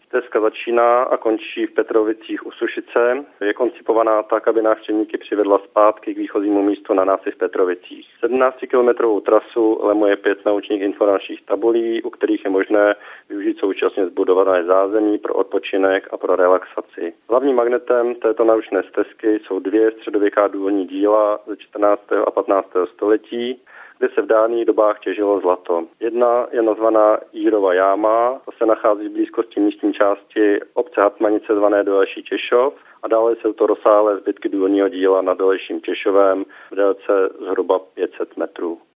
Stezka začíná a končí v Petrovicích u Sušice. Je koncipovaná tak, aby návštěvníky přivedla zpátky k výchozímu místu na návsi v Petrovicích. 17-kilometrovou trasu lemuje 5 naučných informačních tabulí, u kterých je možné využít současně zbudované zázemí pro odpočinek a pro relaxaci. Hlavním magnetem této naučné stezky jsou 2 středověká důlní díla ze 14. a 15. století, kde se v dávných dobách těžilo zlato. Jedna je nazvaná Jírova jáma, to se nachází v blízkosti místní části obce Hartmanice zvané Dolejší Těšov, a dále jsou to rozsáhlé zbytky důlního díla na Dolejším Těšovém v délce zhruba 500 metrů.